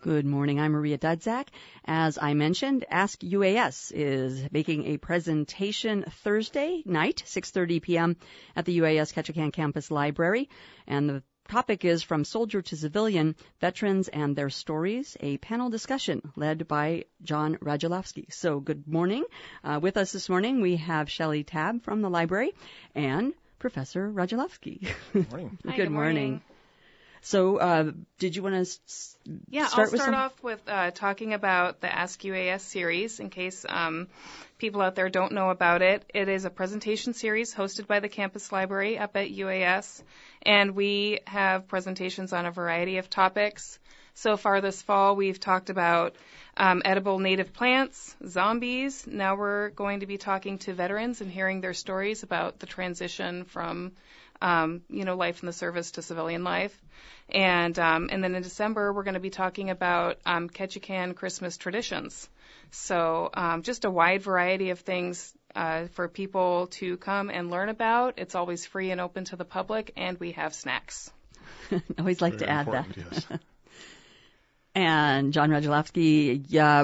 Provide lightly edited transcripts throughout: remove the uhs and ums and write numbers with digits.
Good morning. I'm Maria Dudzak. As I mentioned, Ask UAS is making a presentation Thursday night, 6:30 p.m. at the UAS Ketchikan Campus Library. And the topic is From Soldier to Civilian, Veterans and Their Stories, a panel discussion led by John Radulowski. So good morning. With us this morning, we have Shelley Tabb from the library and Professor Radulowski. Good morning. Hi, good morning. So, did you want to start with off with talking about the Ask UAS series in case people out there don't know about it. It is a presentation series hosted by the campus library up at UAS, and we have presentations on a variety of topics. So far this fall, we've talked about edible native plants, zombies. Now we're going to be talking to veterans and hearing their stories about the transition from life in the service to civilian life. And then in December, we're going to be talking about Ketchikan Christmas traditions. So just a wide variety of things for people to come and learn about. It's always free and open to the public, and we have snacks. Always like Very to add that. Yes. And John Radulowski,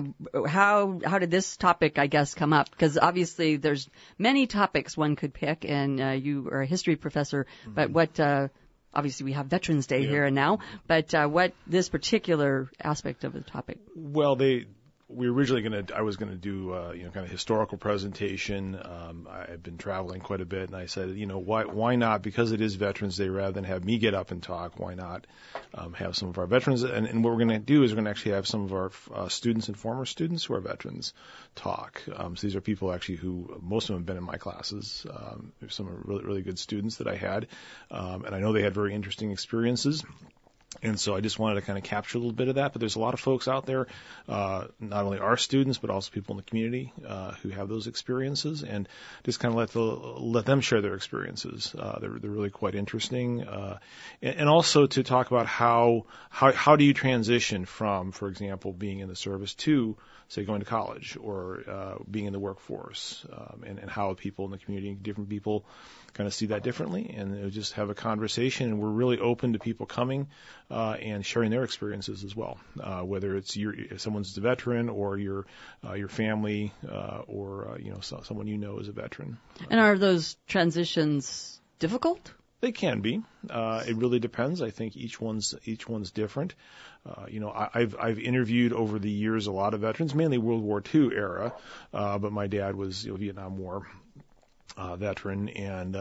how did this topic, I guess, come up? Because obviously there's many topics one could pick, and you are a history professor, but what, obviously we have Veterans Day here and now, but what this particular aspect of the topic? Well, we originally I was gonna do kind of historical presentation. I've been traveling quite a bit, and I said, why not? Because it is Veterans Day, rather than have me get up and talk, why not have some of our veterans? And what we're going to do is we're going to actually have some of our students and former students who are veterans talk. So these are people actually who most of them have been in my classes. There's some really, really good students that I had, and I know they had very interesting experiences. And so I just wanted to kind of capture a little bit of that. But there's a lot of folks out there, not only our students, but also people in the community who have those experiences, and just kind of let them share their experiences. They're really quite interesting. And also to talk about how do you transition from, for example, being in the service to, say, going to college or being in the workforce, and how people in the community, different people, kind of see that differently, and just have a conversation. And we're really open to people coming and sharing their experiences as well, whether it's if someone's a veteran or your family or someone is a veteran. And are those transitions difficult? They can be. It really depends. I think each one's different. I've interviewed over the years a lot of veterans, mainly World War II era, but my dad was Vietnam War veteran, and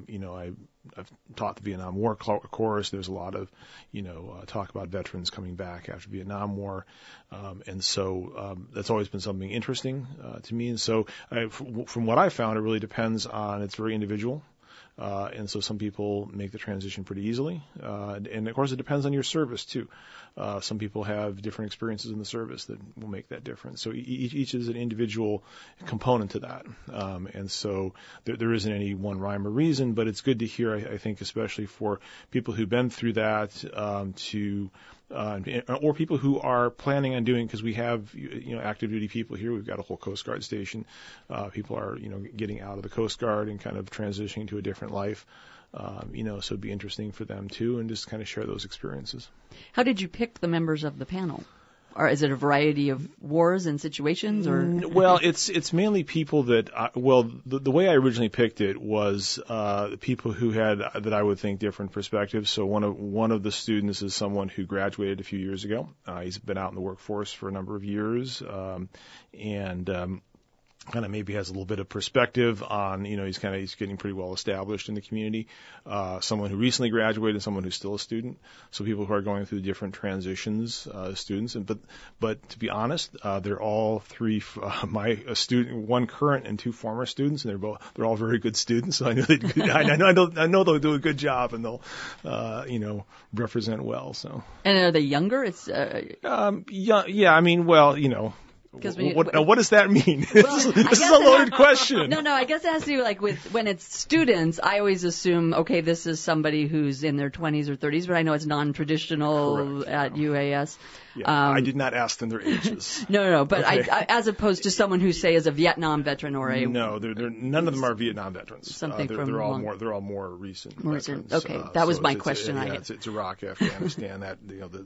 I've taught the Vietnam War course. There's a lot of talk about veterans coming back after Vietnam War, and so that's always been something interesting to me. And so from what I found, it really depends on, it's very individual. And so some people make the transition pretty easily. And of course it depends on your service too. Some people have different experiences in the service that will make that difference. So each is an individual component to that. And so there isn't any one rhyme or reason, but it's good to hear, I think, especially for people who've been through that, or people who are planning on doing, because we have active duty people here. We've got a whole Coast Guard station. People are getting out of the Coast Guard and kind of transitioning to a different life. So it'd be interesting for them too, and just kind of share those experiences. How did you pick the members of the panel? Or is it a variety of wars and situations? Or well, it's mainly people that the way I originally picked it was people who had, that I would think, different perspectives. So one of the students is someone who graduated a few years ago. He's been out in the workforce for a number of years, and kind of maybe has a little bit of perspective on, he's getting pretty well established in the community. Someone who recently graduated, someone who's still a student. So people who are going through different transitions, students. But to be honest, they're all three, a student, one current and two former students, and they're all very good students. So I know they'll do a good job, and they'll, represent well. So. And are they younger? It's, yeah. I mean, well, what does that mean? Well, this is a loaded question. No, I guess it has to do when it's students, I always assume, okay, this is somebody who's in their 20s or 30s, but I know it's non-traditional. Correct. At UAS. Yeah, I did not ask them their ages. No, but Okay. I as opposed to someone who, say, is a Vietnam veteran or a... No, none of them are Vietnam veterans. Something from they're all long- more recent. More recent. veterans. Okay, that was so my it's- question. It's Iraq, Afghanistan. That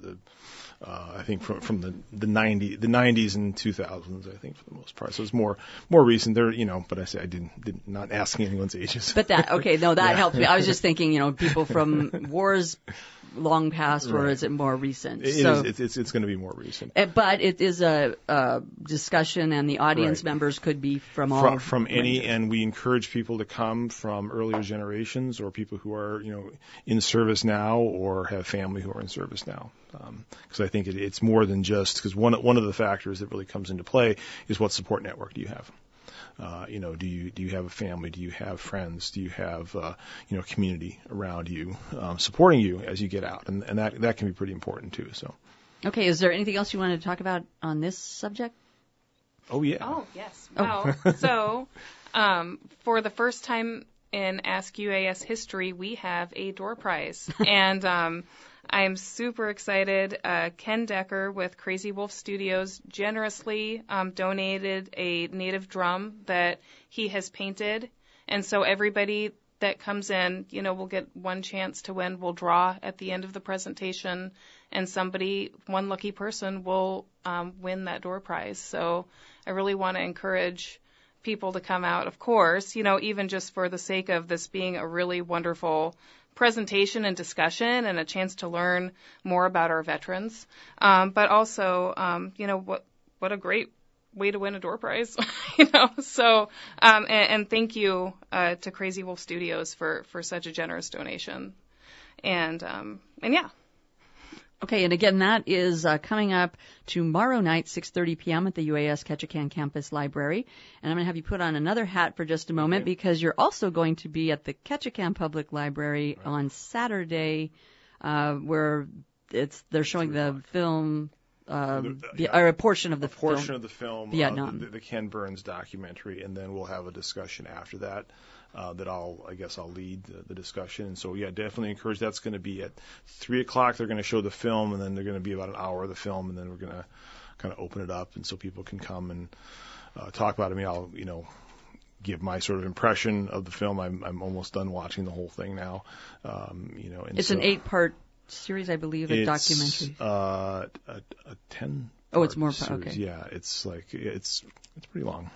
I think from the 90s and 2000s. I think for the most part. So it's more recent. They're but I say I did not asking anyone's ages. But that helped me. I was just thinking, people from wars long past, or Right. is it more recent? It's going to be more recent. But it is a discussion, and the audience Right. members could be from all From any, ranges. and we encourage people to come from earlier generations or people who are in service now or have family who are in service now. Because I think it's more than just, because one of the factors that really comes into play is what support network do you have. Do you have a family? Do you have friends? Do you have community around you supporting you as you get out? And that can be pretty important too. So. Okay, is there anything else you wanted to talk about on this subject? Oh yeah. Oh, yes. Well, so for the first time in Ask UAS history, we have a door prize. And I'm super excited. Ken Decker with Crazy Wolf Studios generously donated a native drum that he has painted. And so everybody that comes in, will get one chance to win. We'll draw at the end of the presentation, and one lucky person will win that door prize. So I really want to encourage people to come out, of course, even just for the sake of this being a really wonderful presentation and discussion and a chance to learn more about our veterans. But also, what a great way to win a door prize, So, and thank you to Crazy Wolf Studios for such a generous donation. And yeah. Okay, and again, that is coming up tomorrow night, 6:30 p.m. at the UAS Ketchikan Campus Library. And I'm going to have you put on another hat for just a moment, because you're also going to be at the Ketchikan Public Library on Saturday, where they're showing the film, or a portion of the film. Of the film, Vietnam. the Ken Burns documentary, and then we'll have a discussion after that. That I'll lead the discussion. And so, yeah, definitely encourage. That's going to be at 3:00. They're going to show the film, and then they're going to be about an hour of the film, and then we're going to kind of open it up, and so people can come and talk about it. I mean, I'll, give my sort of impression of the film. I'm almost done watching the whole thing now. And it's an 8-part series, I believe, a documentary. A 10. Oh, it's more. Series. Okay. Yeah, it's pretty long.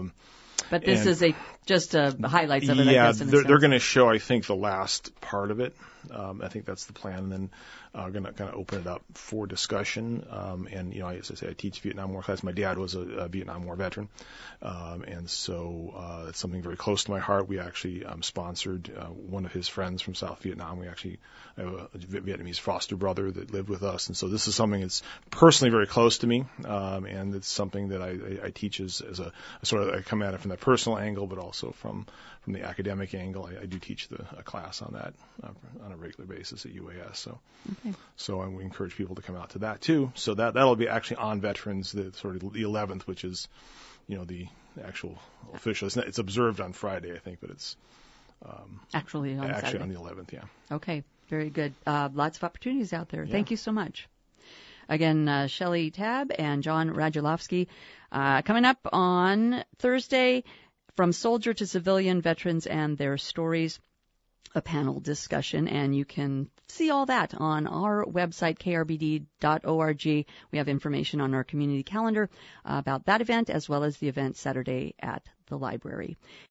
But this is just highlights of it, I guess. They're going to show, I think, the last part of it. I think that's the plan. And then going to kind of open it up for discussion. And, as I say, I teach Vietnam War class. My dad was a Vietnam War veteran. And so it's something very close to my heart. We actually sponsored one of his friends from South Vietnam. I have a Vietnamese foster brother that lived with us. And so this is something that's personally very close to me. And it's something that I teach as a sort of, I come at it from that personal angle, but also from the academic angle. I do teach a class on that on a regular basis at UAS. So, okay. So I would encourage people to come out to that too. So that'll be actually on Veterans, the 11th, which is, the actual official. It's observed on Friday, I think, but it's actually on Saturday. on the 11th. Yeah. Okay. Very good. Lots of opportunities out there. Yeah. Thank you so much. Again, Shelley Tabb and John Radulowski coming up on Thursday, From Soldier to Civilian, Veterans and Their Stories, a panel discussion. And you can see all that on our website, krbd.org. We have information on our community calendar about that event, as well as the event Saturday at the library.